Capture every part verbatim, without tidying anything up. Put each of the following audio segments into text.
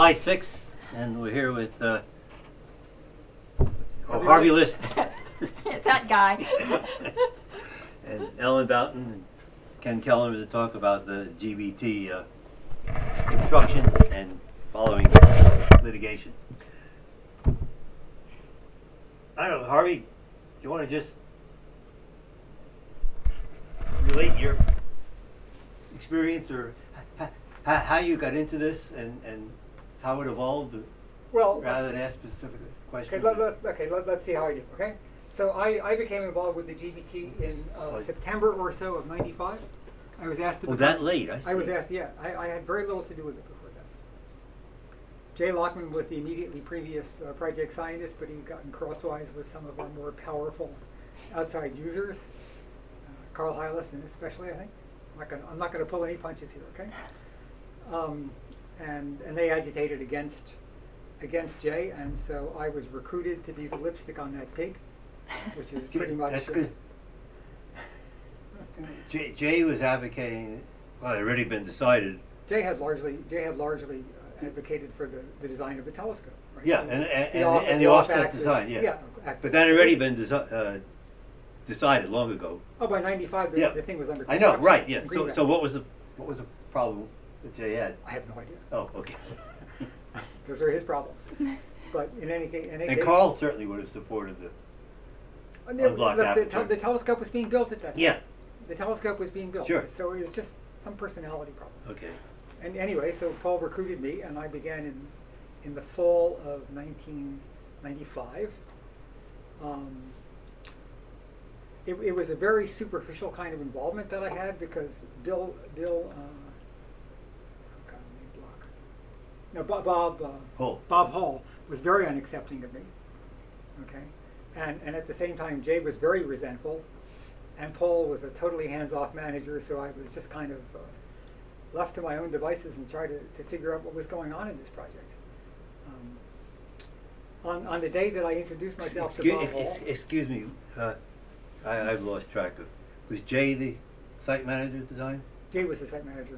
July sixth, and we're here with uh, oh, Harvey List. That guy. And Ellen Boughton and Ken Keller to talk about the G B T uh, construction and following litigation. I don't know, Harvey, you want to just relate your experience or h- h- how you got into this and, and how it evolved, Well, rather than ask specific questions? okay, let, let, okay let, let's see how I do, okay? So I, I became involved with the G B T in uh, September or so of ninety-five. I was asked to Oh, become, that late, I see. I was asked, yeah, I, I had very little to do with it before that. Jay Lockman was the immediately previous uh, project scientist, but he'd gotten crosswise with some of our more powerful outside users, uh, Carl Hylas especially, I think. I'm not gonna, I'm not gonna pull any punches here, okay? Um, and, and they agitated against, against Jay, and so I was recruited to be the lipstick on that pig, which is pretty much... That's good. Jay, Jay was advocating, well, it had already been decided. Jay had largely, Jay had largely uh, advocated for the, the design of a telescope. Right? Yeah, So and, and, the and, off- and the the off offset axis- design, yeah. yeah, active. But that had already been desi- uh, decided long ago. Oh, by ninety-five, the, Yeah. the thing was under I know, construction right, yeah. in So, Greenbank. so what was the what was the problem that Jay had? I have no idea. Oh, okay. Those are his problems. But in any case, in any And case, Carl certainly would have supported the. uh, the, unblocked the, the, aperture. tel- the telescope was being built at that time. Yeah. The telescope was being built. Sure. So it was just some personality problem. Okay. And anyway, so Paul recruited me, and I began in in the fall of nineteen ninety-five. Um, it, it was a very superficial kind of involvement that I had because Bill Bill uh, oh God, name block. No, Bob Bob uh, Hall. Bob Hall was very unaccepting of me. Okay, and and at the same time, Jay was very resentful, and Paul was a totally hands-off manager, so I was just kind of uh, left to my own devices and tried to, to figure out what was going on in this project. Um, on, on the day that I introduced myself to Excuse, Bob ex- Hall, ex- excuse me, uh, I, I've lost track of. Was Jay the site manager at the time? Jay was the site manager.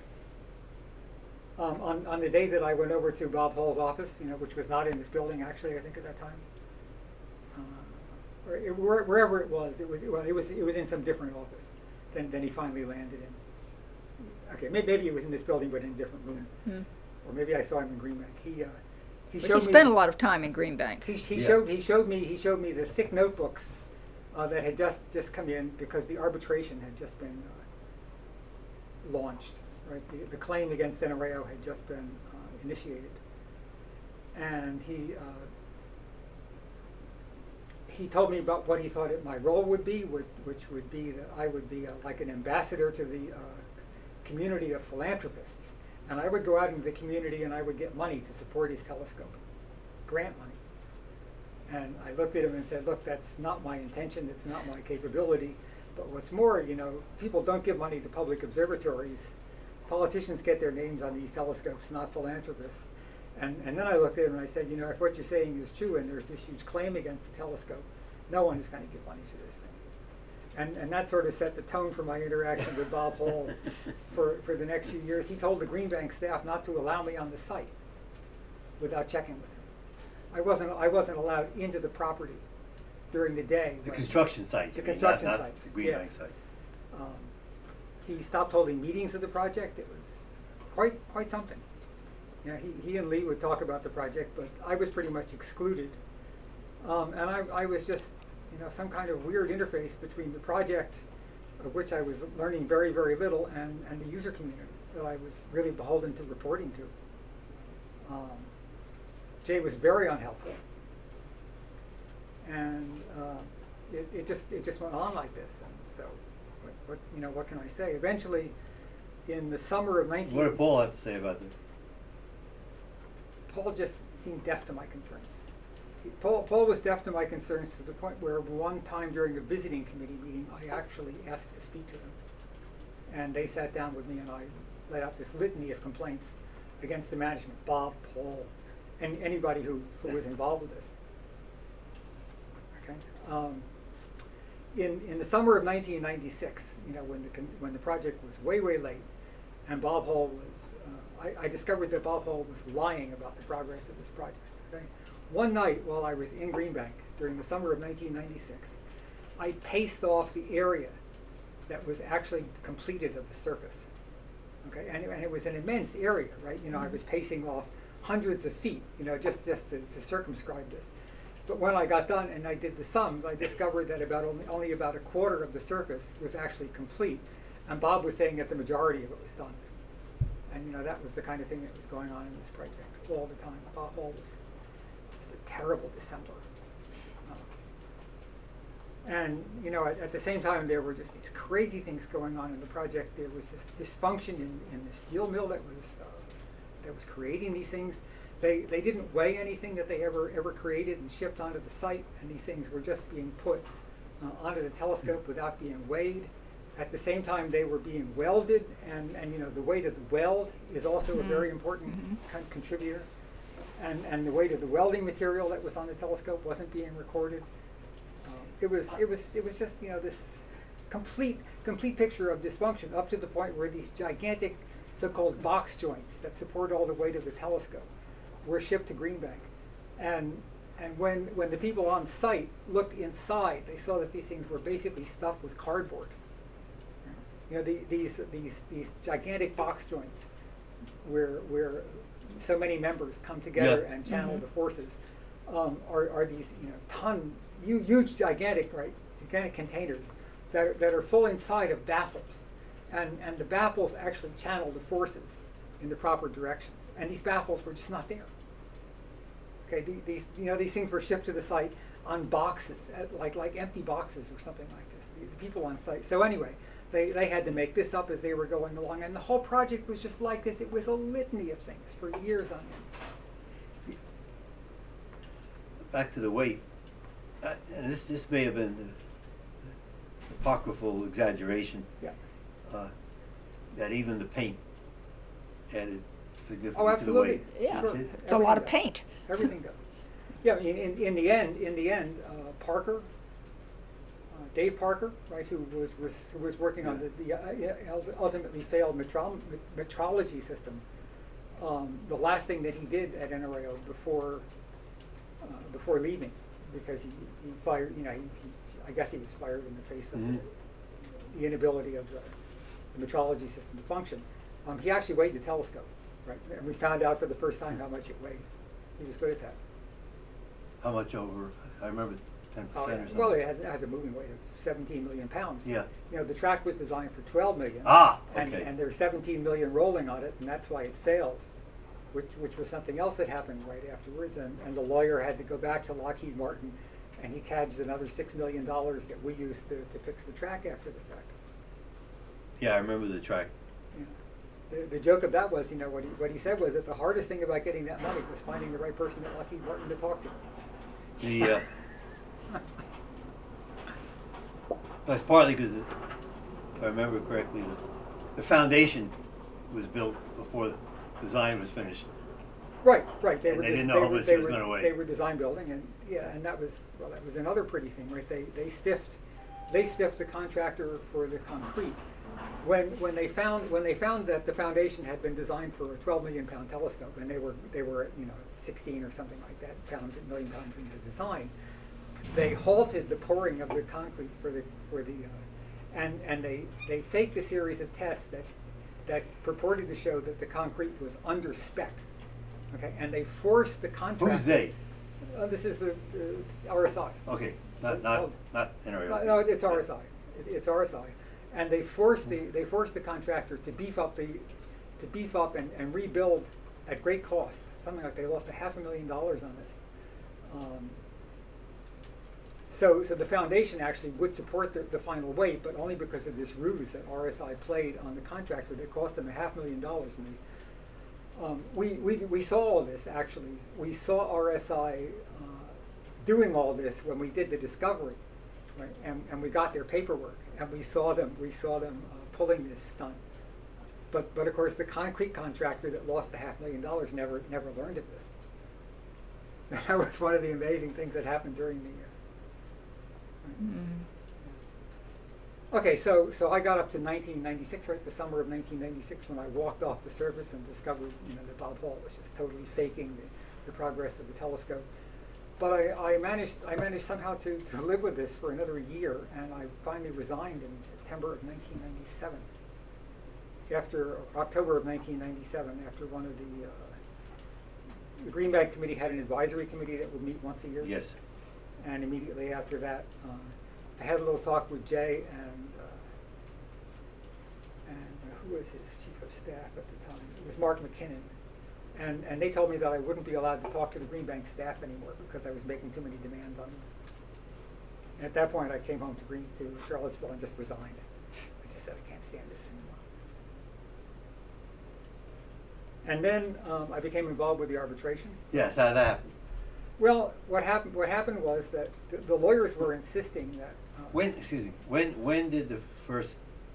Um, on, on the day that I went over to Bob Hall's office, you know, which was not in this building actually, I think at that time, uh, or it, where, wherever it was, it was well, it was it was in some different office than, than he finally landed in. Okay, maybe, maybe it was in this building, but in a different room, Hmm. or maybe I saw him in Greenbank. He uh, he But showed he me spent a lot of time in Greenbank. He, he Yeah. showed he showed me he showed me the thick notebooks uh, that had just, just come in because the arbitration had just been uh, launched. Right, the, the claim against N R A O had just been uh, initiated, and he uh, he told me about what he thought it, my role would be, which, which would be that I would be uh, like an ambassador to the uh, community of philanthropists, and I would go out into the community and I would get money to support his telescope, grant money. And I looked at him and said, look, that's not my intention, it's not my capability, but what's more, you know, people don't give money to public observatories. Politicians get their names on these telescopes, not philanthropists. And, and then I looked at him and I said, you know, if what you're saying is true and there's this huge claim against the telescope, no one is going to give money to this thing. And, and that sort of set the tone for my interaction with Bob Hall for, for the next few years. He told the Greenbank staff not to allow me on the site without checking with him. I wasn't, I wasn't allowed into the property during the day. The when- construction site. The you mean, construction not, not site, the Green yeah. Bank site. Um, he stopped holding meetings of the project. It was quite quite something. You know, he, he and Lee would talk about the project, but I was pretty much excluded. Um, and I, I was just, you know, some kind of weird interface between the project, of which I was learning very, very little, and, and the user community that I was really beholden to reporting to. Um, Jay was very unhelpful. And uh, it, it just it just went on like this. And so, what, what you know, what can I say? Eventually, in the summer of nineteen, What did Paul have to say about this? Paul just seemed deaf to my concerns. He, Paul Paul was deaf to my concerns to the point where one time during a visiting committee meeting, I actually asked to speak to them, and they sat down with me, and I let out this litany of complaints against the management, Bob, Paul, and anybody who, who was involved with this. Okay. Um, in in the summer of nineteen ninety-six, you know, when the con when the project was way way late, and Bob Hall was, uh, I, I discovered that Bob Hall was lying about the progress of this project. Okay? One night while I was in Greenbank during the summer of nineteen ninety-six, I paced off the area that was actually completed of the surface. Okay, and, and it was an immense area, right? You know, I was pacing off hundreds of feet, you know, just, just to, to circumscribe this. But when I got done and I did the sums, I discovered that about only, only about a quarter of the surface was actually complete. And Bob was saying that the majority of it was done. And, you know, that was the kind of thing that was going on in this project all the time. Bob Hall was just a terrible December. And, you know, at, at the same time, there were just these crazy things going on in the project. There was this dysfunction in, in the steel mill that was, uh, that was creating these things. They, they didn't weigh anything that they ever, ever created and shipped onto the site, and these things were just being put uh, onto the telescope without being weighed. At the same time, they were being welded, and, and you know, the weight of the weld is also mm-hmm. a very important mm-hmm. con contributor. And, and the weight of the welding material that was on the telescope wasn't being recorded. It was, it was, it was just, you know, this complete, complete picture of dysfunction up to the point where these gigantic so-called box joints that support all the weight of the telescope were shipped to Greenbank. And, and when, when the people on site looked inside, they saw that these things were basically stuffed with cardboard. You know, the, these, these, these gigantic box joints where, where so many members come together yeah. and channel mm-hmm. the forces um, are, are these, you know, ton, huge, gigantic, right, gigantic containers that are, that are full inside of baffles, and and the baffles actually channel the forces in the proper directions, and these baffles were just not there. Okay, the, these you know these things were shipped to the site on boxes, at, like like empty boxes or something like this. The, the people on site. So anyway, they they had to make this up as they were going along, and the whole project was just like this. It was a litany of things for years on end. Back to the weight. Uh, and this this may have been an apocryphal exaggeration. Yeah. Uh, that even the paint added significantly oh, absolutely. to the weight. Yeah, It, it's a lot of paint. Everything does. Yeah, in, in, in the end, in the end, uh, Parker, uh, Dave Parker, right, who was was, who was working yeah. on the, the uh, ultimately failed metro metrology system. Um, the last thing that he did at N R A O before uh, before leaving, because he, he fired, you know, he, he, I guess he was fired in the face of mm-hmm. the, the inability of the, the metrology system to function. Um, he actually weighed the telescope, right, and we found out for the first time how much it weighed. He was good at that. How much over? I remember ten percent uh, or something. Well, it has, it has a moving weight of seventeen million pounds. Yeah. You know, the track was designed for twelve million. Ah, okay. And, and there's seventeen million rolling on it, and that's why it failed, which which was something else that happened right afterwards. And, and the lawyer had to go back to Lockheed Martin, and he cadged another six million dollars that we used to, to fix the track after the fact. Yeah, I remember the track. Yeah. The, the joke of that was, you know, what he, what he said was that the hardest thing about getting that money was finding the right person at Lockheed Martin to talk to. The, uh, that's partly because, if I remember correctly, the, the foundation was built before the design was finished. Right, right. They and were they just, didn't know they how were, much they it was were, going to weigh. They were design building, and yeah, and that was well, that was another pretty thing, right? They they stiffed, they stiffed the contractor for the concrete. When when they found when they found that the foundation had been designed for a twelve million pound telescope, and they were they were you know sixteen or something like that pounds, a million pounds into design, they halted the pouring of the concrete for the for the, uh, and and they they faked a series of tests that that purported to show that the concrete was under spec. Okay, and they forced the contractor. Who's they? Uh, this is the uh, R S I. Okay, not not Oh. not N R A O. No, no, it's R S I. It, it's R S I, and they forced the they forced the contractor to beef up the to beef up and, and rebuild at great cost. Something like they lost a half a million dollars on this. Um, so so the foundation actually would support the, the final weight, but only because of this ruse that R S I played on the contractor that cost them a half million dollars. And they, um, we, we we saw all this actually. We saw R S I uh, doing all this when we did the discovery. Right, and, and we got their paperwork, and we saw them. We saw them uh, pulling this stunt, but but of course the concrete contractor that lost the half million dollars never never learned of this. That was one of the amazing things that happened during the year. Right? Mm. Okay, so, so I got up to nineteen ninety-six, right, the summer of nineteen ninety-six, when I walked off the surface and discovered, you know, that Bob Hall was just totally faking the, the progress of the telescope. But I, I managed, I managed somehow to, to live with this for another year, and I finally resigned in September of nineteen ninety-seven. After, October of nineteen ninety-seven, after one of the, uh, the Green Bank Committee had an advisory committee that would meet once a year. Yes. And immediately after that, uh, I had a little talk with Jay and, uh, and uh, who was his chief of staff at the time? It was Mark McKinnon. And, and they told me that I wouldn't be allowed to talk to the Green Bank staff anymore because I was making too many demands on them. And at that point, I came home to Green, to Charlottesville and just resigned. I just said, I can't stand this anymore. And then um, I became involved with the arbitration. Yes, how did that happen? Well, what happened, what happened was that the, the lawyers were insisting that. Uh, When, excuse me, when, when did the first,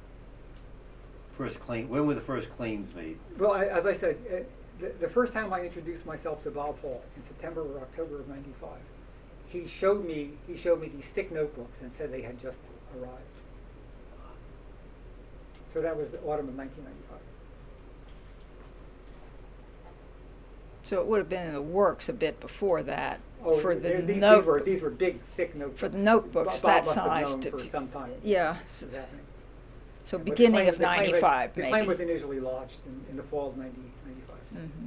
first claim, when were the first claims made? Well, I, as I said, uh, the, the first time I introduced myself to Bob Hall in September or October of ninety-five, he showed me he showed me these stick notebooks and said they had just arrived. So that was the autumn of nineteen ninety-five. So it would have been in the works a bit before that Oh, for the these, these were notebook. these were big, thick notebooks. For the notebooks Bob that must have size known to for be- some time. Yeah. This was happening. So But the beginning claim- of the claim had- ninety-five, The maybe. claim was initially lodged in, in the fall of ninety, ninety-five. Mhm.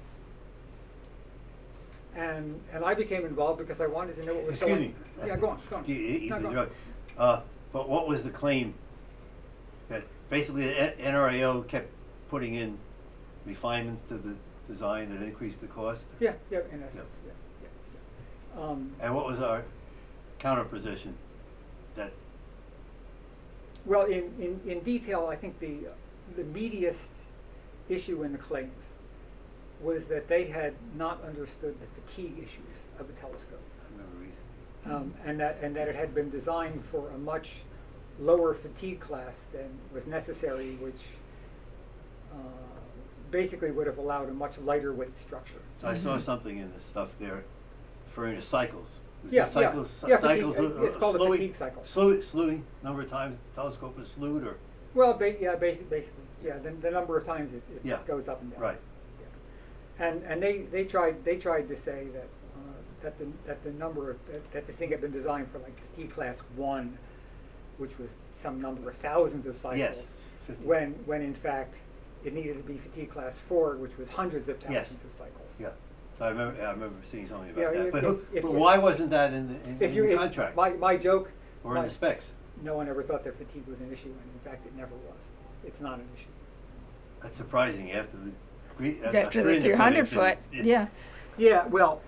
And, and I became involved because I wanted to know what was Excuse going me. on. Yeah, go on, go on. You- you- No, you go on. interrupt. Uh, but what was the claim? That basically the N- N R A O kept putting in refinements to the design that increased the cost? Yeah, yeah, in essence, yeah, yeah, yeah. Um, And what was our counter position? That, well, in, in, in detail, I think the, the meatiest issue in the claims was that they had not understood the fatigue issues of the telescope. I remember reading. Um, and that, and that it had been designed for a much lower fatigue class than was necessary, which, uh, basically would have allowed a much lighter weight structure. So I saw something in the stuff there referring to cycles. Is Yeah, it cycles, yeah, yeah, cycles fatigue, of- uh, it's of called a slewing- fatigue cycle. Slew, slewing, number of times the telescope is slewed, or, Well, ba- yeah, basic, basically, yeah, the, the number of times it, it Yeah. goes up and down. right. Yeah. And, and they, they tried, they tried to say that, uh, that the, that the number of, that, that this thing had been designed for like fatigue class one, which was some number of thousands of cycles. Yes, fifty. When, when in fact, it needed to be fatigue class four, which was hundreds of Yes. thousands of cycles. Yeah, so I remember, I remember seeing something Yeah, about that, if- but, if- who- if but you- why wasn't that in the, in, If in you, the if- contract? my, my joke. Or my- in the specs? No one ever thought that fatigue was an issue, and in fact, it never was. It's not an issue. That's surprising after the. gre- uh, After the three hundred foot, it- yeah. Yeah, well,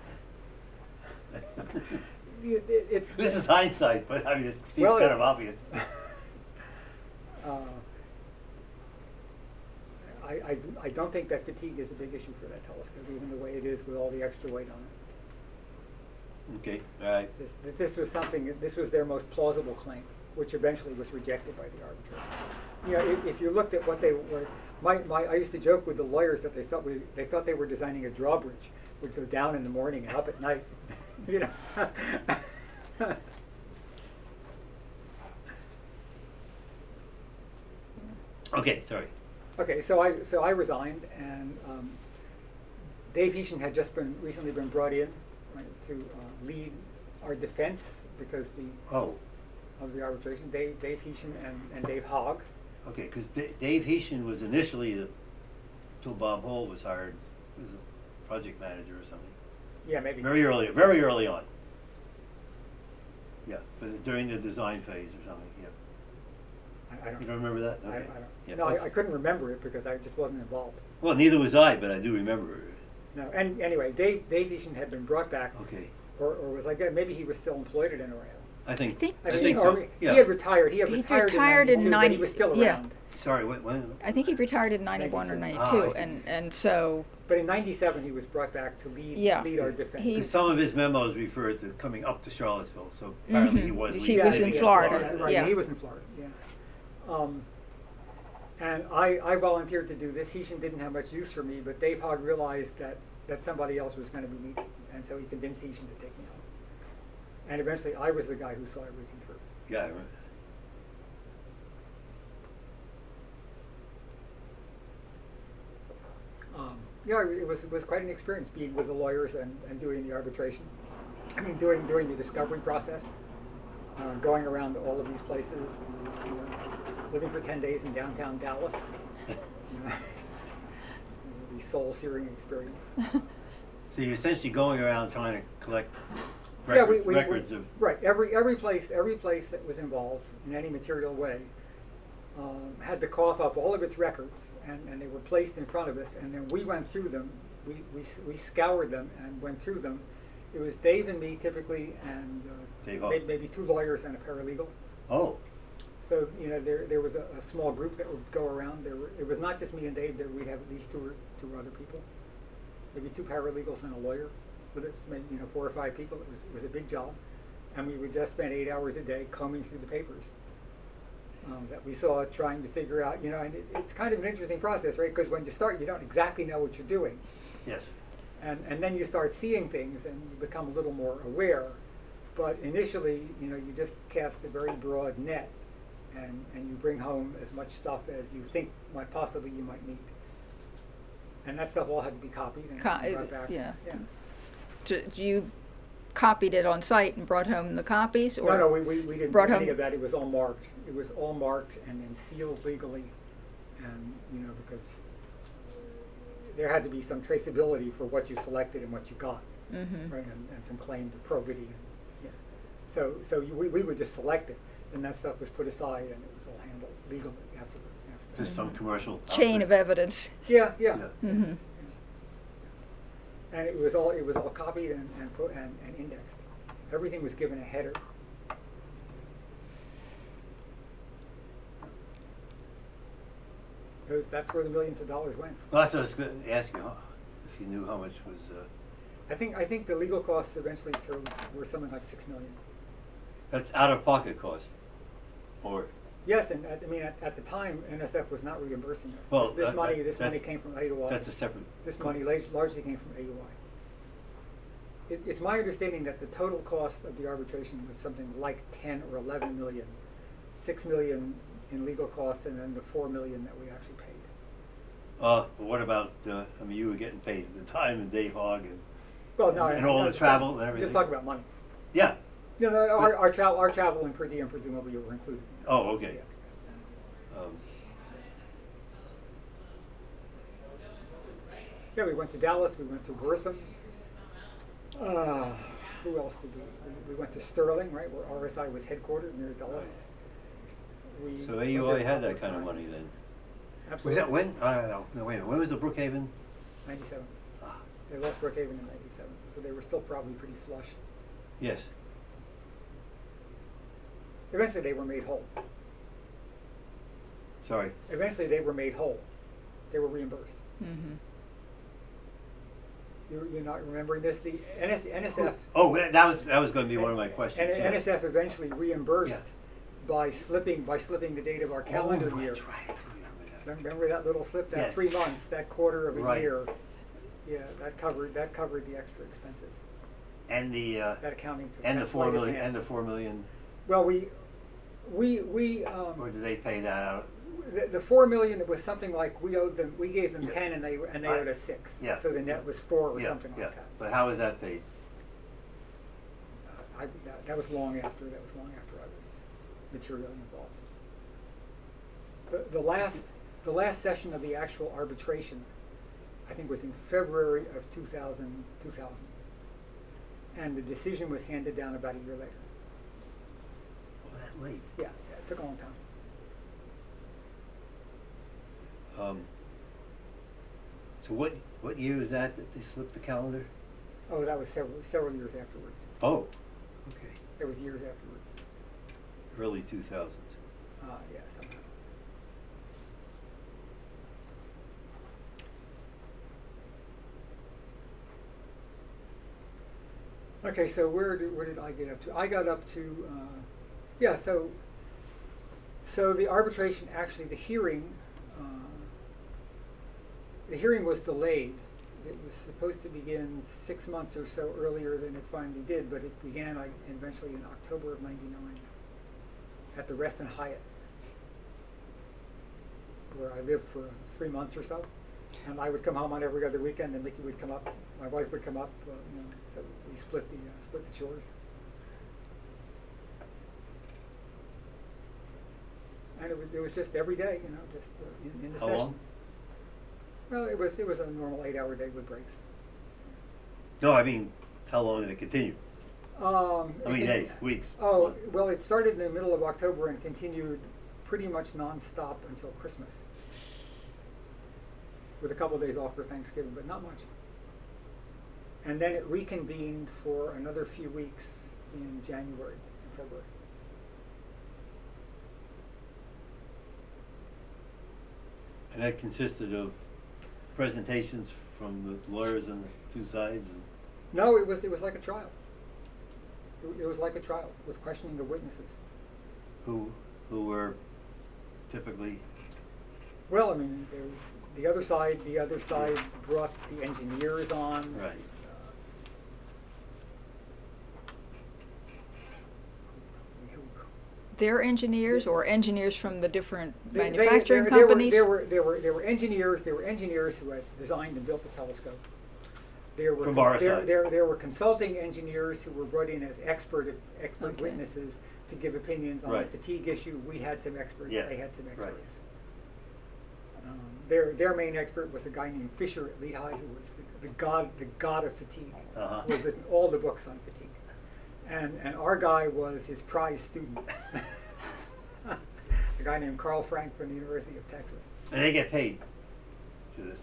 it, it, it, This is hindsight, but I mean, it seems Well, kind it- of obvious. uh, I, I, do- I don't think that fatigue is a big issue for that telescope, even the way it is with all the extra weight on it. Okay, all right. This, that this was something, this was their most plausible claim, which eventually was rejected by the arbitrator. You know, if, if you looked at what they were, my, my, I used to joke with the lawyers that they thought we, they thought they were designing a drawbridge, would go down in the morning and up at night, you know. Okay, sorry. Okay, so I, so I resigned, and um, Dave Heschen had just been, recently been brought in, right, to uh, lead our defense because the, Oh, of the arbitration, Dave, Dave Heschen and, and Dave Hogg. okay, because Dave Heschen was initially, the till Bob Hall was hired, was a project manager or something. Yeah, maybe. Very early, very early on. Yeah, but during the design phase or something, yeah. I, I don't. You don't remember that? I, I Okay. don't. Yeah, No, but- I, I couldn't remember it because I just wasn't involved. Well, neither was I, but I do remember. No, and anyway, Dave, Dave Heschen had been brought back, Okay, or, or was like, maybe he was still employed at N R A I think, I think I L. I think mean, so, or yeah. he had retired, he had He retired retired in in ninety-two, but ninety he was still yeah. around. Sorry, when, when? I think he retired in ninety-one or ninety-two. Oh, I ninety-two, see. and, and so, But in ninety-seven, he was brought back to lead, Yeah. lead our defense. He- 'Cause some of his memos referred to coming up to Charlottesville, so apparently he Mhm. was. He leaving. was Yeah, in yeah, Florida, Right, yeah. he was in Florida, yeah. Um, and I, I volunteered to do this. Heschen didn't have much use for me, but Dave Hogg realized that, that somebody else was going to be needed, and so he convinced Heschen to take me on. And eventually, I was the guy who saw everything through. Yeah, I remember. yeah, it was it was quite an experience being with the lawyers and, and doing the arbitration. I mean, doing doing the discovery process, uh, going around to all of these places, you know, living for ten days in downtown Dallas. You know, the soul-searing experience. So you're essentially going around trying to collect Yeah, record, we, we, records we, of. right. Every every place every place that was involved in any material way um, had to cough up all of its records, and, and they were placed in front of us, and then we went through them. We, we, we scoured them and went through them. It was Dave and me typically, and uh, Dave may, Hall. maybe two lawyers and a paralegal. Oh, So you know there there was a, a small group that would go around. There were, it was not just me and Dave. There we'd have at least two or two other people, maybe two paralegals and a lawyer with us. Maybe you know four or five people. It was it was a big job, and we would just spend eight hours a day combing through the papers um, that we saw, trying to figure out. You know, and it, it's kind of an interesting process, right? Because when you start, you don't exactly know what you're doing, yes. and and then you start seeing things, and you become a little more aware. But initially, you know, you just cast a very broad net. And, and you bring home as much stuff as you think might possibly you might need. And that stuff all had to be copied and Co- brought back. yeah. yeah. J- You copied it on site and brought home the copies, or No, no, we, we, we didn't brought do any home- of that. It was all marked. It was all marked and then sealed legally. And, you know, because there had to be some traceability for what you selected and what you got, Mhm. right? And, and some claim to probity. And, yeah. So, so you, we, we would just select it. Then that stuff was put aside and it was all handled legally after, after Just some commercial. chain outfit. of evidence. Yeah, yeah. Yeah. Hmm. And it was all it was all copied and and, fo- and and indexed. Everything was given a header. Those, that's where the millions of dollars went. Well, that's what I was going to ask you, huh? If you knew how much was. Uh, I think I think the legal costs eventually to, were something like six million. that's out of pocket cost, or. Yes, and at, I mean at, at the time N S F was not reimbursing us. Well, this this that- money that- this money that's- came from A U I. That's a separate. This money lar- largely came from A U I. It, it's my understanding that the total cost of the arbitration was something like ten or eleven million, six million in legal costs, and then the four million that we actually paid. Uh, but what about? Uh, I mean, you were getting paid at the time, and Dave Hogg, and Well, no, And I- all I the just travel talk- and everything. Just talk about money. yeah. You know, our, our travel, our travel and per diem presumably were included. Oh, okay. Yeah. Um, Yeah, we went to Dallas. We went to Wortham. Uh, who else did we? We, we went to Sterling, right, where R S I was headquartered near Dulles. We so went A U there I a had couple that kind of times. money then. Absolutely. Was that when? Uh, no, wait a minute. When was the Brookhaven? ninety-seven. Ah, They lost Brookhaven in ninety-seven, so they were still probably pretty flush. yes. Eventually, they were made whole. Sorry. Eventually, they were made whole. They were reimbursed. Hmm. You're, you're not remembering this? The N S, N S F. Oh, that that was that was going to be one of my questions. And yeah. N S F eventually reimbursed by slipping by slipping the date of our calendar oh, year. That's right. I do remember that. Remember that little slip? That Yes. three months, that quarter of a Right. year. Yeah, that covered that covered the extra expenses. And the uh, That accounting for and that the four sleight of million hand. and the four million, Well, we we we um, or did they pay that out? the, the four million was something like we owed them. We gave them Yeah. ten, and they and they I- owed us six. yeah, So the net yeah. was four or yeah, something yeah. like that. But how was that paid? I, that, that was long after. That was long after I was materially involved. The, the last the last session of the actual arbitration, I think, was in February of two thousand, two thousand, and the decision was handed down about a year later. Oh, that late. Yeah, yeah it took a long time. Um, so what what year was that that they slipped the calendar? Oh, that was several several years afterwards. Oh, okay. It was years afterwards. Early two thousands. Uh, yeah, somehow. Okay, so where did where did I get up to? I got up to, uh, yeah. So, so the arbitration actually the hearing, uh, the hearing was delayed. It was supposed to begin six months or so earlier than it finally did, but it began like, eventually in October of ninety-nine at the Reston Hyatt, where I lived for three months or so. And I would come home on every other weekend, and Mickey would come up, my wife would come up, uh, you know, so we split the, uh, split the chores. And it was, it was just every day, you know, just uh, in, in the How session. long? Well, it was, it was a normal eight-hour day with breaks. No, I mean, how long did it continue? Um, How many it- days, weeks? Oh, months? well, it started in the middle of October and continued pretty much nonstop until Christmas, with a couple of days off for Thanksgiving, but not much. And then it reconvened for another few weeks in January and February. And that consisted of presentations from the lawyers on the two sides? And No, it was, it was like a trial. It, it was like a trial with questioning the witnesses. who, who were typically, Well, I mean, there, the other side, the other side brought the engineers on. right, Their engineers or engineers from the different They- they- manufacturing there- there were- companies? There were, there were, there were engineers, there were engineers who had designed and built the telescope. There were, From con- our there, side. there, there were consulting engineers who were brought in as expert, expert Okay. witnesses to give opinions on Right. the fatigue issue. We had some experts, Yeah, they had some right. experts. Um, Their, their main expert was a guy named Fisher at Lehigh, who was the, the god, the god of fatigue, Uh-huh. who had written all the books on fatigue. And, and our guy was his prize student. A guy named Carl Frank from the University of Texas. and they get paid to this,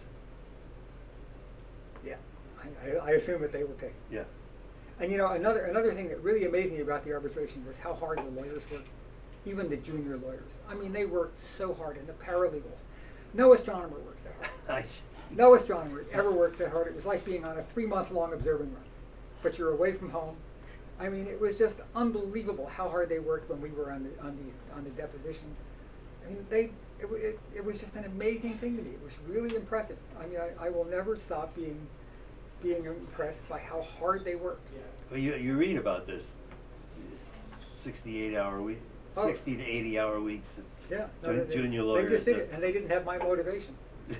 Yeah, I, I, I assume that they were paid. yeah. And you know, another another thing that really amazed me about the arbitration was how hard the lawyers worked, even the junior lawyers. I mean, they worked so hard, and the paralegals. No astronomer works that hard. No astronomer ever works that hard. It was like being on a three-month-long observing run, but you're away from home. I mean, it was just unbelievable how hard they worked when we were on the on these on the deposition. I mean, they it, wa- it, it was just an amazing thing to me. It was really impressive. I mean, I, I will never stop being being impressed by how hard they worked. Well, you, you read about this, sixty-eight hour week, Oh. sixty to eighty hour weeks. Yeah, no, Jun- they- junior They lawyers, just did uh, it, and they didn't have my motivation. Um,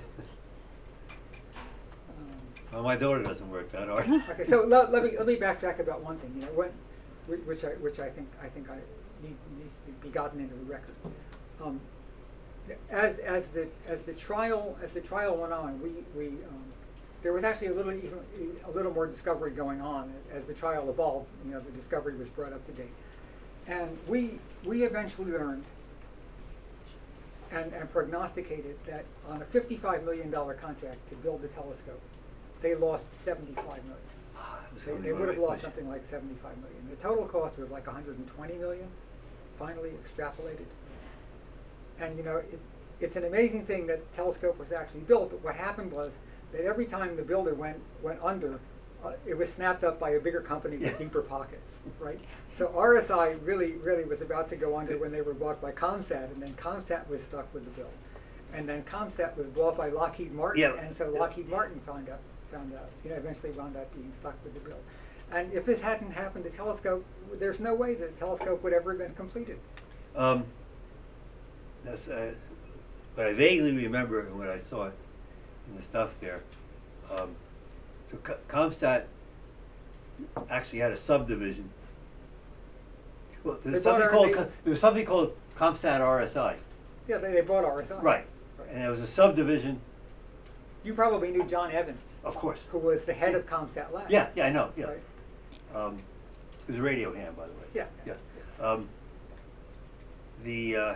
Well, my daughter doesn't work that hard. Okay, so let, let me let me backtrack about one thing. You know, when, whi- which I which I think I think I need, needs to be gotten into the record. Um, as as the as the trial as the trial went on, we we um, there was actually a little even a little more discovery going on as, as the trial evolved. You know, the discovery was brought up to date, and we we eventually learned and, and prognosticated that on a fifty-five million dollar contract to build the telescope, they lost seventy-five million. Ah, it was They, gonna they be my would have lost question. something like seventy-five million. The total cost was like one hundred twenty million, finally extrapolated. And you know, it, it's an amazing thing that telescope was actually built, but what happened was that every time the builder went, went under, uh, it was snapped up by a bigger company with deeper pockets, right? So R S I really, really was about to go under when they were bought by ComSat, and then ComSat was stuck with the bill. And then ComSat was bought by Lockheed Martin, Yeah. and so Lockheed Martin found out, found out, you know, eventually wound up being stuck with the bill. And if this hadn't happened, the telescope, there's no way the telescope would ever have been completed. Um, that's, uh, but I vaguely remember when I saw it in the stuff there. Um, so Co- ComStat actually had a subdivision. Well, They there's bought something our- called they- Co- there was something called ComStat R S I. Yeah, they, they bought R S I. Right, and it was a subdivision, You probably knew John Evans, of course. who was the head of ComSat Labs. Yeah, yeah, I know. Yeah, Right? um, he was a radio ham, by the way. Yeah. Yeah. Um, the uh,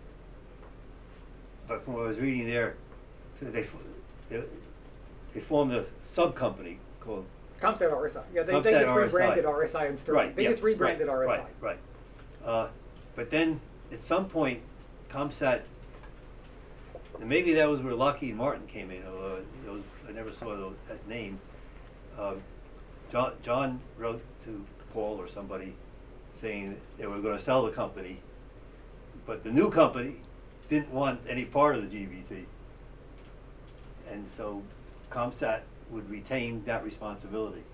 but from what I was reading there, so they f- they, they formed a sub company called ComSat R S I. Yeah, they, they ComSat just R S I. rebranded R S I and Sterling. right. They yeah, just rebranded right, R S I. Right, right. Uh, but then at some point, ComSat, and maybe that was where Lockheed Martin came in. Although it was, I never saw those, that name. Um, John John wrote to Paul or somebody saying that they were going to sell the company, but the new company didn't want any part of the G B T, and so ComSat would retain that responsibility.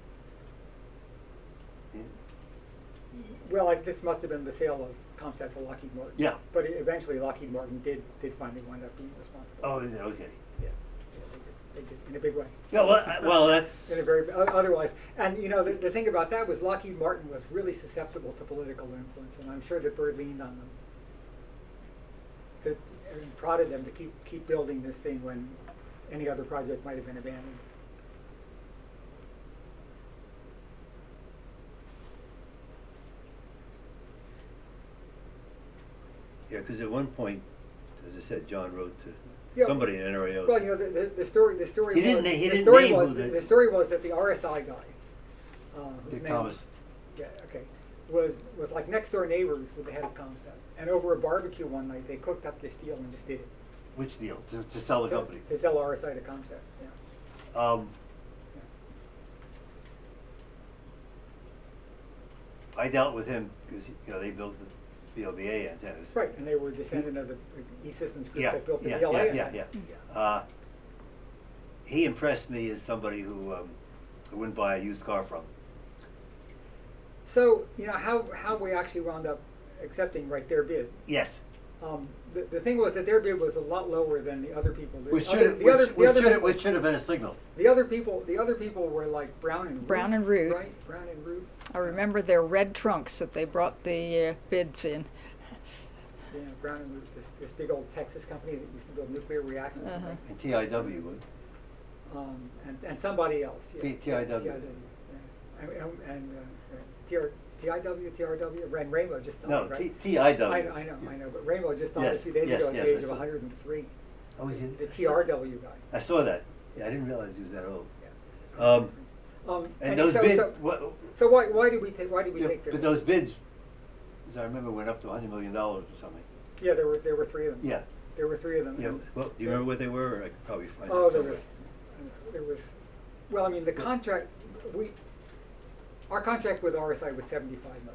Yeah. Well, like this must have been the sale of ComSat to Lockheed Martin. Yeah. But e- eventually Lockheed Martin did, did finally wind up being responsible. Oh, is it? Okay. Yeah. They did, they did, in a big way. Yeah, well, I- well, that's, In a very, o- otherwise, and you know, the, the thing about that was Lockheed Martin was really susceptible to political influence, and I'm sure that Byrd leaned on them to, and prodded them to keep, keep building this thing when any other project might have been abandoned. yeah, because at one point, as I said, John wrote to Yeah. somebody in N R A O. Well, you know, the, the, the story, the story He was, didn't na- he the didn't story name was, who the- the story was that the R S I guy, uh, whose Dick name- Thomas. Yeah, okay, was, was like next door neighbors with the head of ComSat. And over a barbecue one night, they cooked up this deal and just did it. Which deal? To, to sell the To- company? To sell R S I to ComSat, yeah. Um, I dealt with him because, you know, they built the V L B A antennas. Right, and they were a descendant of the the E-Systems group Yeah, that built the yeah, V L A. yeah, yeah, antennas. yeah. Uh, he impressed me as somebody who, um, who wouldn't buy a used car from. So, you know, how, how we actually wound up accepting, right, their bid. Yes. Um, the, the thing was that their bid was a lot lower than the other people. The Which other- should, the which, other- the which other should, people- which should have been a signal. The other people, the other people were like Brown and Root. Brown and Root. Right, Brown and Root. I remember their red trunks that they brought the uh, bids in. Yeah, Brown and Root, this, this big old Texas company that used to build nuclear reactors and Uh-huh. things. And T I W would. Um, and, and somebody else. Yeah. T- TIW. T I W, yeah. And, and, and uh, T R, T I W, T R W, and Rainbow just died, No, right? T, T I W. I know, I know, I know, but Rainbow just died a Yes, few days yes, ago at yes, the I age of saw- one hundred and three. Oh, was he? The T R W guy. I saw that. Yeah, I didn't realize he was that old. Yeah. Um, Um, and those so, bids, so, what, so why, why did we take, why did we yeah, take the? but those bids, as I remember, went up to a hundred million dollars or something. Yeah, there were, there were three of them. Yeah. There were three of them. Yeah. and- Well, do you remember what they were? Or I could probably find Oh, it there somewhere. was, there was, well, I mean, the contract, we, our contract with R S I was seventy-five million.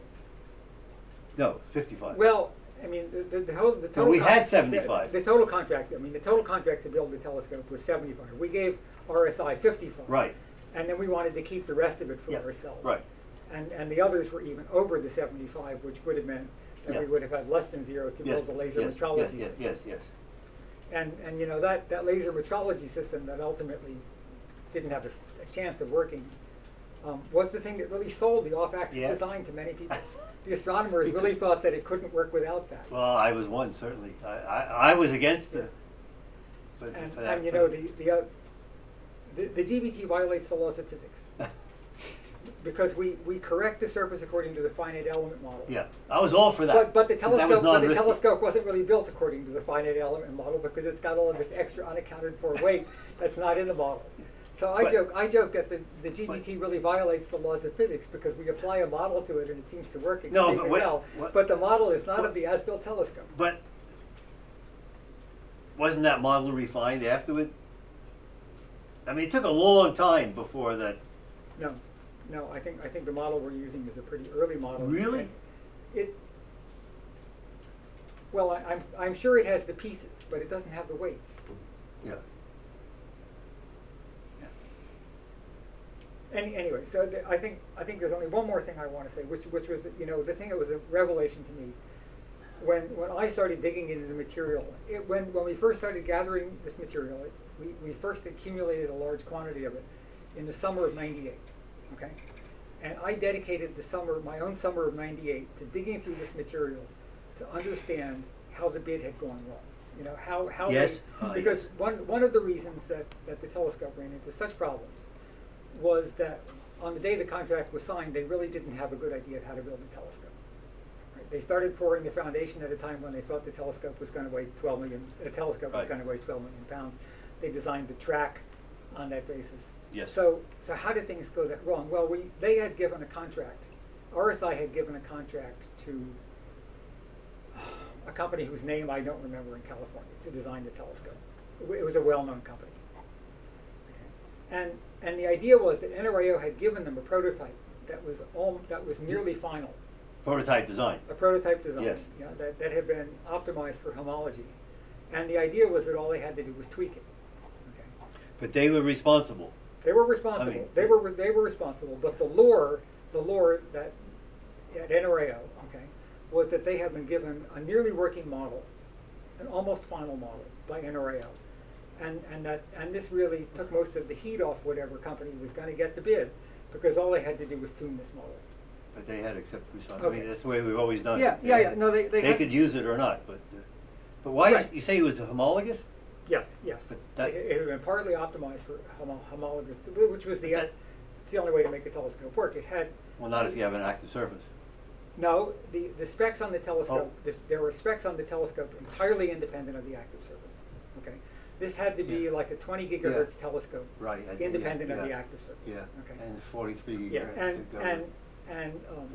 No, fifty-five. Well, I mean, the, the, the whole, the total. we con- had seventy-five. The, the total contract, I mean, the total contract to build the telescope was seventy-five. We gave R S I fifty-five. Right. And then we wanted to keep the rest of it for Yeah, ourselves. right. And, and the others were even over the seventy-five, which would have meant that Yeah. we would have had less than zero to Yes, build the laser yes, metrology yes, system. yes, yes, yes. And, and you know, that, that laser metrology system that ultimately didn't have a, s- a chance of working um, was the thing that really sold the off-axis Yeah. design to many people. The astronomers really thought that it couldn't work without that. Well, I was one, certainly. I, I, I was against the, but And, for that, and you for- know, the, the, uh, the, the G B T violates the laws of physics. Because we, we correct the surface according to the finite element model. Yeah, I was all for that. But, but the because that was telescope, but the non-risky. telescope wasn't really built according to the finite element model because it's got all of this extra unaccounted for weight that's not in the model. So I But- joke, I joke that the, the G B T really violates the laws of physics because we apply a model to it and it seems to work No, but extremely what- well. what- But the model is not what- of the as-built telescope. But wasn't that model refined afterward? I mean, it took a long time before that. No, no, I think, I think the model we're using is a pretty early model. Really? It, well, I, I'm, I'm sure it has the pieces, but it doesn't have the weights. Yeah. Any, anyway, so the, I think I think there's only one more thing I want to say, which which was you know the thing that was a revelation to me when when I started digging into the material. It, when when we first started gathering this material, it, we we first accumulated a large quantity of it in the summer of ninety-eight. Okay, and I dedicated the summer, my own summer of ninety-eight, to digging through this material to understand how the bid had gone wrong. You know how how Yes. they, Uh, because yes. one one of the reasons that that the telescope ran into such problems was that on the day the contract was signed, they really didn't have a good idea of how to build a telescope. Right? They started pouring the foundation at a time when they thought the telescope was going to weigh twelve million. A telescope was Right. going to weigh twelve million pounds. They designed the track on that basis. Yes. So, so how did things go that wrong? Well, we they had given a contract. R S I had given a contract to a company whose name I don't remember in California to design the telescope. It wa- It was a well-known company. Okay. And and the idea was that N R A O had given them a prototype that was all that was nearly final, Prototype design. a prototype design Yes. yeah, that, that had been optimized for homology. And the idea was that all they had to do was tweak it. Okay. But they were responsible. They were responsible. I mean- they were they were responsible. But the lore, the lore that at N R A O, okay, was that they had been given a nearly working model, an almost final model by N R A O, And, and that, and this really took most of the heat off whatever company was gonna get the bid, because all they had to do was tune this model. But they had to accept Busan. I Okay. mean, that's the way we've always done it. Yeah, They yeah, had- yeah, no, they, they They had. could use it or not, but, uh, but why, Right. you say it was homologous? Yes, yes. But that- It, it had been partly optimized for homo- homologous, which was the, But es- that- it's the only way to make the telescope work. It had, Well, not if you have an active surface. no, the, the specs on the telescope, Oh. the, there were specs on the telescope entirely independent of the active surface, okay? This had to be Yeah. like a twenty gigahertz telescope, Right. I- yeah, independent of the yeah, active surface, Yeah, okay? and forty-three Yeah, gigahertz and, to go. and, and, um,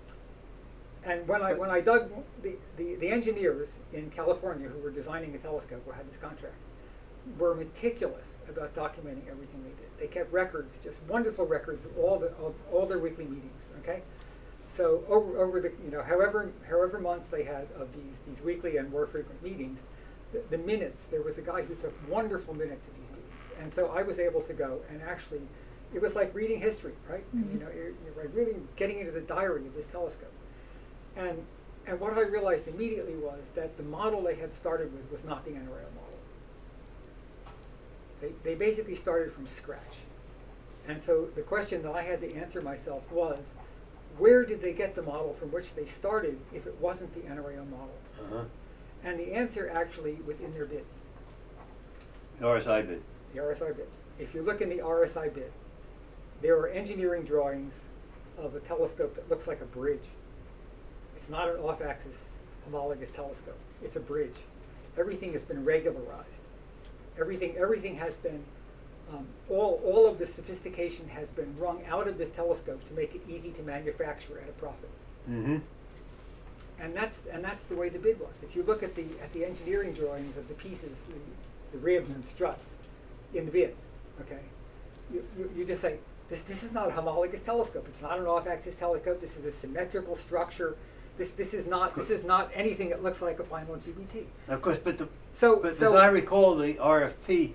and when I, But- when I dug, the, the, the engineers in California who were designing a telescope, who had this contract, were meticulous about documenting everything they did. They kept records, just wonderful records of all the, of all their weekly meetings, okay? So over, over the, you know, however, however months they had of these, these weekly and more frequent meetings, the, the minutes, there was a guy who took wonderful minutes of these meetings. And so I was able to go and actually, it was like reading history, right? Mhm. You know, you're, you're really getting into the diary of this telescope. And, and what I realized immediately was that the model they had started with was not the N R A O model. They, they basically started from scratch. And so the question that I had to answer myself was, where did they get the model from which they started if it wasn't the N R A O model? Uh-huh. And the answer actually was in their bid, The R S I bid. the R S I bid. If you look in the R S I bid, there are engineering drawings of a telescope that looks like a bridge. It's not an off-axis homologous telescope. It's a bridge. Everything has been regularized. Everything, everything has been, um, all, all of the sophistication has been wrung out of this telescope to make it easy to manufacture at a profit. Mm-hmm. And that's, and that's the way the bid was. If you look at the, at the engineering drawings of the pieces, the, the ribs and struts in the bid, okay, you, you, you just say, this, this is not a homologous telescope. It's not an off-axis telescope. This is a symmetrical structure. This, this is not, this is not anything that looks like a final G B T. Of course, but the, So, but so as I recall, the R F P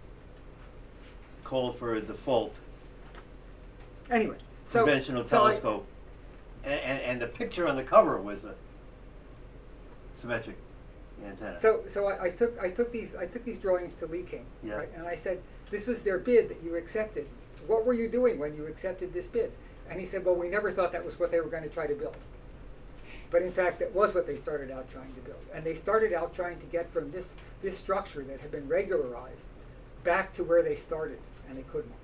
called for a default anyway, so conventional so I- telescope. And, and, and the picture on the cover was a symmetric antenna. So, so I, I took, I took these, I took these drawings to Lee King, Yeah. right? And I said, this was their bid that you accepted. What were you doing when you accepted this bid? And he said, well, we never thought that was what they were going to try to build. But in fact, that was what they started out trying to build. And they started out trying to get from this, this structure that had been regularized back to where they started, and they couldn't.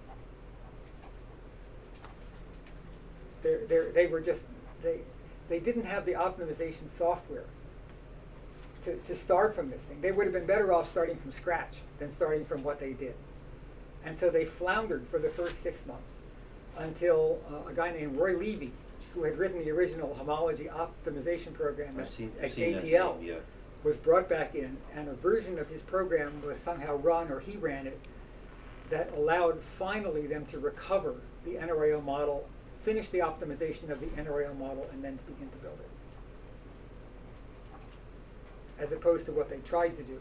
They're, they're, they were just, they, they didn't have the optimization software to, to start from this thing. They would have been better off starting from scratch than starting from what they did. And so they floundered for the first six months until uh, a guy named Roy Levy, who had written the original homology optimization program I've at, seen- at I've seen that J P L, name, yeah. was brought back in, and a version of his program was somehow run, or he ran it, that allowed finally them to recover the N R A O model, finish the optimization of the N R A O model, and then to begin to build it. As opposed to what they tried to do.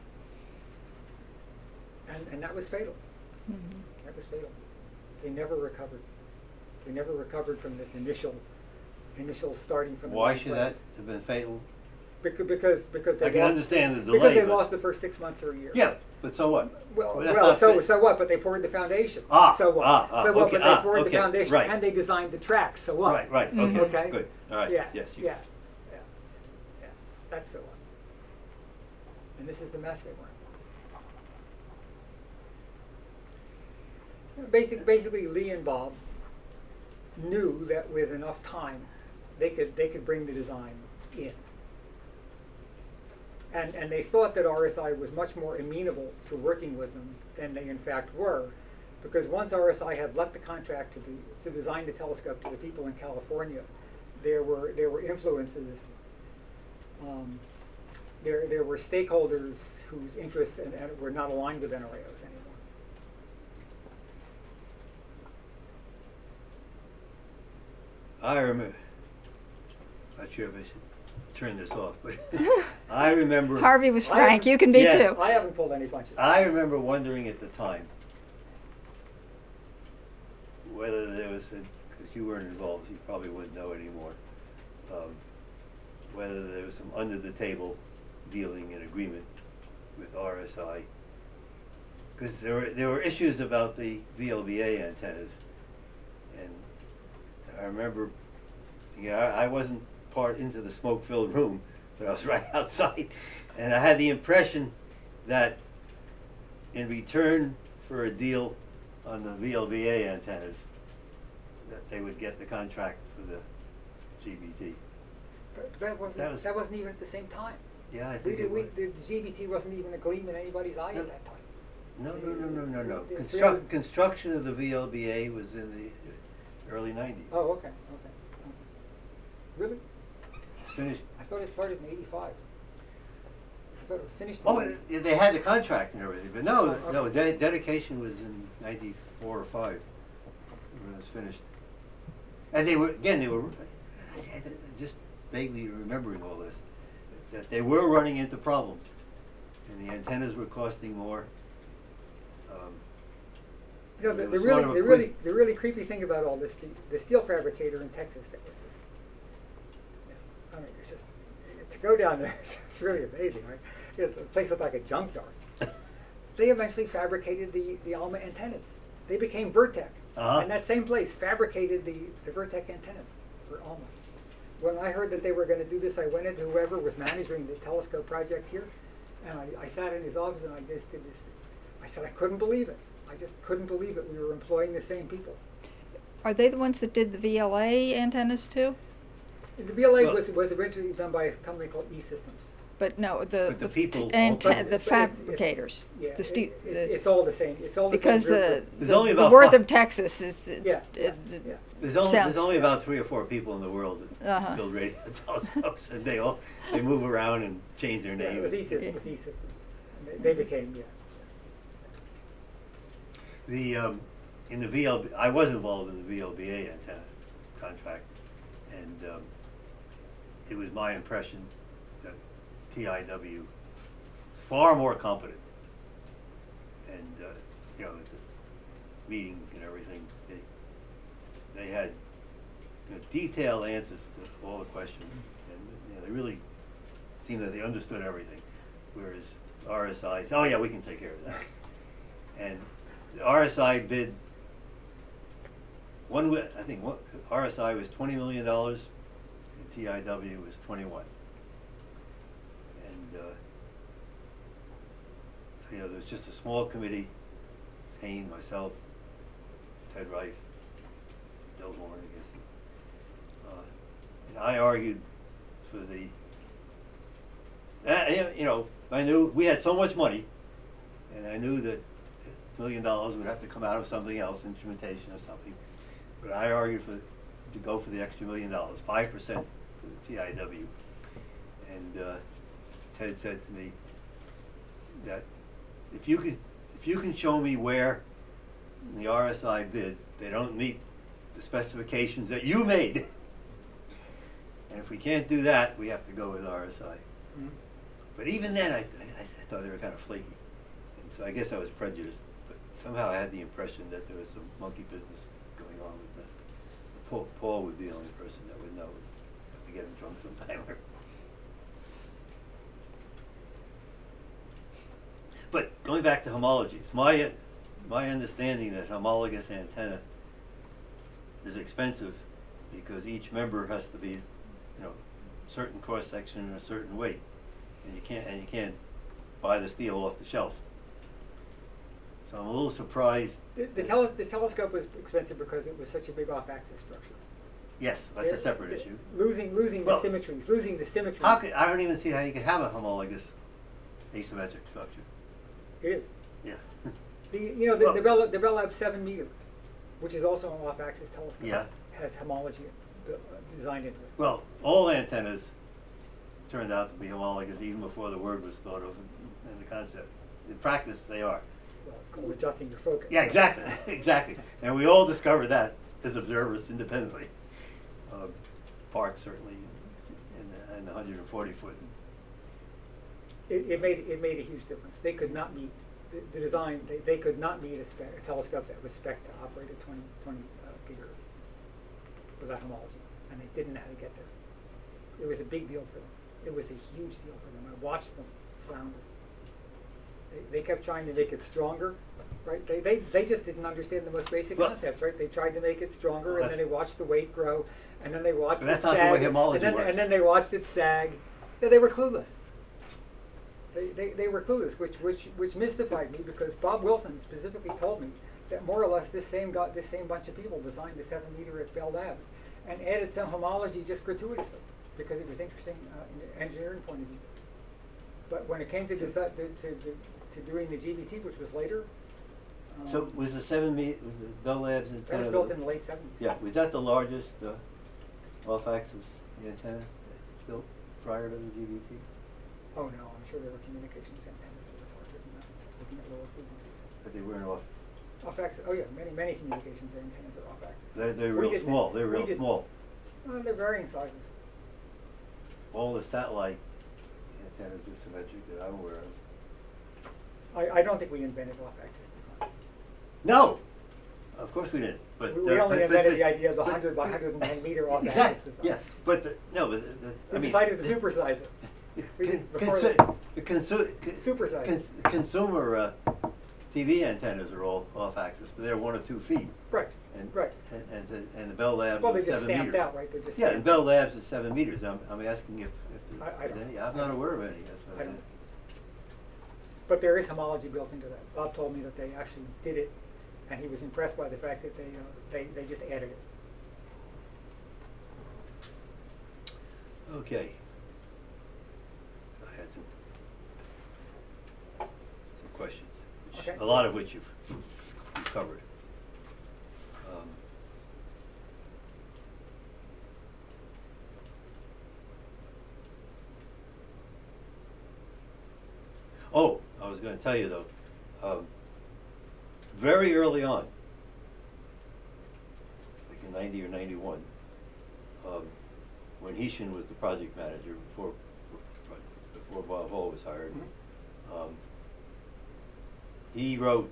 And, and that was fatal. Mhm. That was fatal. They never recovered. They never recovered from this initial, initial starting from the Why right should place. that have been fatal? Because, because, because they I can lost, understand the because delay, they but- lost the first six months or a year. Yeah, but so what? Well, that's well, not so fa- so what? But they poured the foundation. Ah, so what? ah, ah, so what? okay, But they ah, poured okay, the foundation, right. and they designed the tracks. So what? Right, right, Mhm. okay, Okay. good, all right, Yeah. yes. you- Yeah. Yeah. Yeah. That's the one. And this is the mess they were in. Basic, basically, Lee and Bob knew that with enough time, they could they could bring the design in. And and they thought that R S I was much more amenable to working with them than they in fact were, because once R S I had let the contract to the to design the telescope to the people in California, there were there were influences. Um, there there were stakeholders whose interests and, and were not aligned with N R A Os anymore. I remember, not sure if I should turn this off, but I remember. Harvey was I frank. haven't- You can be Yeah. too. I haven't pulled any punches. I remember wondering at the time whether there was, because you weren't involved, you probably wouldn't know anymore, um, whether there was some under the table dealing and agreement with R S I Because there were, there were issues about the V L B A antennas. And I remember, you know, I I wasn't part into the smoke-filled room, but I was right outside. And I had the impression that in return for a deal on the V L B A antennas, that they would get the contract for the G B T. But that wasn't, That was- that wasn't even at the same time. Yeah, I We think did, it we, was. the G B T wasn't even a gleam in anybody's eye No. at that time. No, no, no, no, no, no. The- the Construct, three- construction of the V L B A was in the early nineties. Oh, okay, okay, okay. Really? Finished. I thought it started in eighty-five. I thought it finished in Oh, eighty- yeah, they had the contract and everything, but no, Oh, no, okay. de- dedication was in ninety-four or five when it was finished. And they were, again, they were, just vaguely remembering all this, that they were running into problems. And the antennas were costing more. Um, You know, the, it the was really, sort of a the really, quick- the really creepy thing about all this, the, the steel fabricator in Texas, that was this. I mean, it's just to go down there. It's just really amazing, right? It's, the place looked like a junkyard. They eventually fabricated the the Alma antennas. They became Vertec, Uh-huh. and that same place fabricated the the Vertec antennas for Alma. When I heard that they were going to do this, I went into whoever was managing the telescope project here, and I, I sat in his office and I just did this. I said I couldn't believe it. I just couldn't believe it. We were employing the same people. Are they the ones that did the V L A antennas too? The V L A Well- was was originally done by a company called E-Systems. But no, the But the f- people t- ante- ultimately- the But it's- it's- fabricators, Yeah, the, ste- it- it's, the it's all the same. It's all the because same uh, group. There's the, only the about worth fi- of Texas is it's, Yeah, yeah, it, it yeah. There's only, sounds- there's only about three or four people in the world that Uh-huh. build radio telescopes, and they all, they move around and change their Yeah, name. it was E-Systems. It was E-Systems. And they, they became yeah. The, um, in the V L B, I was involved in the V L B A antenna contract, and, um, it was my impression that T I W is far more competent. And, uh, you know, at the meeting and everything, they, they had, you know, detailed answers to all the questions, and, you know, they really seemed that they understood everything, whereas R S I, oh yeah, we can take care of that. And the R S I bid, one, wi- I think one, R S I was twenty million dollars, and T I W was twenty-one. And, uh, so, you know, there was just a small committee, Hayne, myself, Ted Reif, Bill Horn, I guess. Uh, and I argued for the, uh, you know, I knew we had so much money, and I knew that a million dollars would have to come out of something else, instrumentation or something. But I argued for, to go for the extra million dollars, five percent for the T I W. And uh, Ted said to me that if you can, if you can show me where in the R S I bid they don't meet the specifications that you made, and if we can't do that, we have to go with R S I. Mhm. But even then, I, I, I thought they were kind of flaky, and so I guess I was prejudiced. But somehow I had the impression that there was some monkey business going on with the. Paul, Paul would be the only person that would know. Have to get him drunk sometime. But going back to homology, it's my my understanding that homologous antenna is expensive because each member has to be, you know, certain cross section and a certain weight, and you can't and you can't buy the steel off the shelf. So I'm a little surprised. The, the, tele, the telescope was expensive because it was such a big off-axis structure. Yes, that's a There- separate the- issue. Losing losing Well, the symmetries, losing the symmetries. How could, I don't even see how you could have a homologous asymmetric structure. It is. Yeah. The you know the, Well- the Bell the Bell Lab seven meter, which is also an off-axis telescope, Yeah. has homology bu- uh, designed into it. Well, all antennas turned out to be homologous even before the word was thought of in, in the concept. In practice, they are. Well, it's called adjusting your focus. Yeah, exactly, exactly. And we all discovered that as observers independently. Um, Park certainly in the, in the one hundred forty foot. It, it made it made a huge difference. They could not meet the, the design. They, they could not meet a, spec, a telescope that was spec to operate at twenty, twenty uh, gigahertz without homology, and they didn't know how to get there. It was a big deal for them. It was a huge deal for them. I watched them flounder. They, they kept trying to make it stronger. right? They, they, they just didn't understand the most basic Well- concepts, right? They tried to make it stronger, Well, and then they that's- watched the weight grow, and then they watched But it that's not the sag, way homology and then works. and then they watched it sag. Yeah, they were clueless. They, they, they were clueless, which, which, which mystified me, because Bob Wilson specifically told me that more or less this same got this same bunch of people designed the seven meter at Bell Labs and added some homology just gratuitously because it was interesting uh, in the engineering point of view. But when it came to, desi- to, to, to, to doing the G B T, which was later, um, So was the seven me, was the Bell Labs that antenna? was built in the late seventies. Yeah, was that the largest, uh, off-axis antenna that's built prior to the G B T? Oh no, I'm sure there were communications antennas that were larger than that, looking at lower frequencies. But they weren't off, Off axis, oh yeah, many, many communications antennas are off axis. they're, they're We real didn't- small, they're we real didn't- small. Well, they're varying sizes. All the satellite antennas are symmetric that I'm aware of. I, I don't think we invented off axis designs. No, of course we didn't, but. We, we uh, only but- but invented the- the idea of the but- hundred by but- hundred and ten meter off axis Exactly, design. yeah, but the, no, but the, the, I We mean. decided to the- supersize it. We Con- did before consu- that. the consu- con- Supersize. cons- Consumer, uh, T V antennas are all off-axis, but they're one or two feet. Right, And, right. and, and, the, and the Bell Labs Well, is they're just seven meters. stamped out, right? They're just Yeah, stamped. and Bell Labs is seven meters. I'm, I'm asking if, if I- I there's don't- any. I'm I not don't- aware of any. That's what I I'm don't. asking. But there is homology built into that. Bob told me that they actually did it, and he was impressed by the fact that they, uh, they, they just added it. Okay. So I had some, some questions, which, Okay. a lot of which you've, you've covered. Um, Oh, I was gonna tell you though, um, very early on, like in ninety or ninety-one, um, when Heshin was the project manager before, before Bob Hall was hired, Mhm. um, he wrote,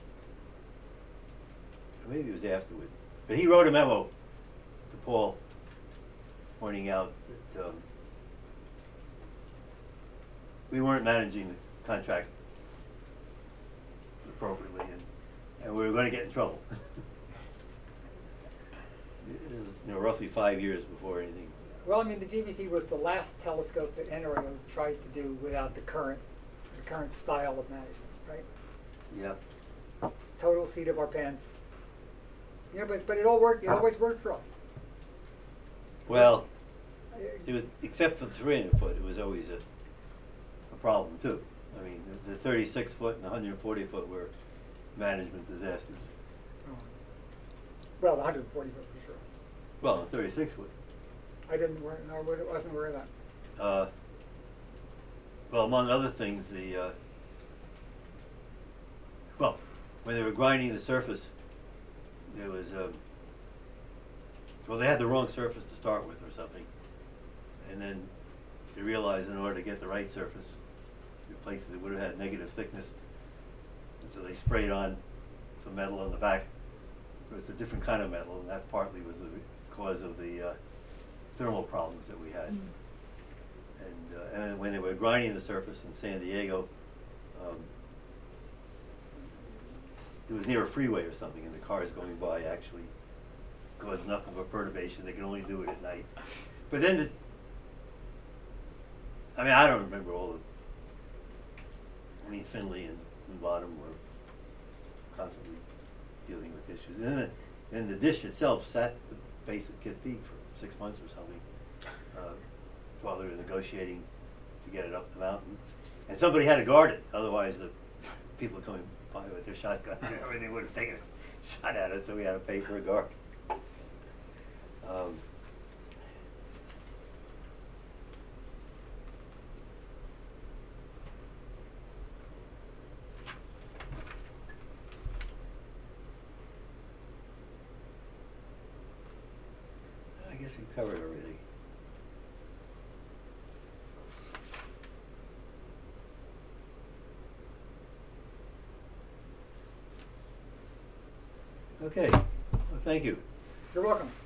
or maybe it was afterward, but he wrote a memo to Paul pointing out that, um, we weren't managing the contract appropriately, and, and we were gonna get in trouble. It was, you know, roughly five years before anything. Well, I mean, the G B T was the last telescope that N R O tried to do without the current, the current style of management, right? Yeah, It's total seat of our pants. Yeah, but, but it all worked, it always worked for us. well, Uh, it was, except for the three hundred foot, it was always a, a problem too. I mean, the, the thirty-six foot and the hundred and forty foot were management disasters. oh. Well, the hundred and forty foot for sure. Well, the thirty-six foot, I didn't, wear- no, I wasn't aware of that. uh, well, among other things, the, uh, well, when they were grinding the surface, there was, um, well, they had the wrong surface to start with or something. And then they realized in order to get the right surface, the places that would have had negative thickness, and so they sprayed on some metal on the back. It was a different kind of metal, and that partly was the cause of the uh, thermal problems that we had. Mm. And, uh, and when they were grinding the surface in San Diego, um, it was near a freeway or something, and the cars going by actually caused enough of a perturbation. They could only do it at night. But then, the, I mean, I don't remember all the. I mean, Finley and, and Bottom were constantly dealing with issues. And then the, then the dish itself sat the base of Kit Peak for six months or something, uh, while they were negotiating to get it up the mountain. And somebody had to guard it, otherwise the people coming by with their shotguns and everything would have taken a shot at it, so we had to pay for a guard. Um, I guess we covered everything. Okay, well, thank you. You're welcome.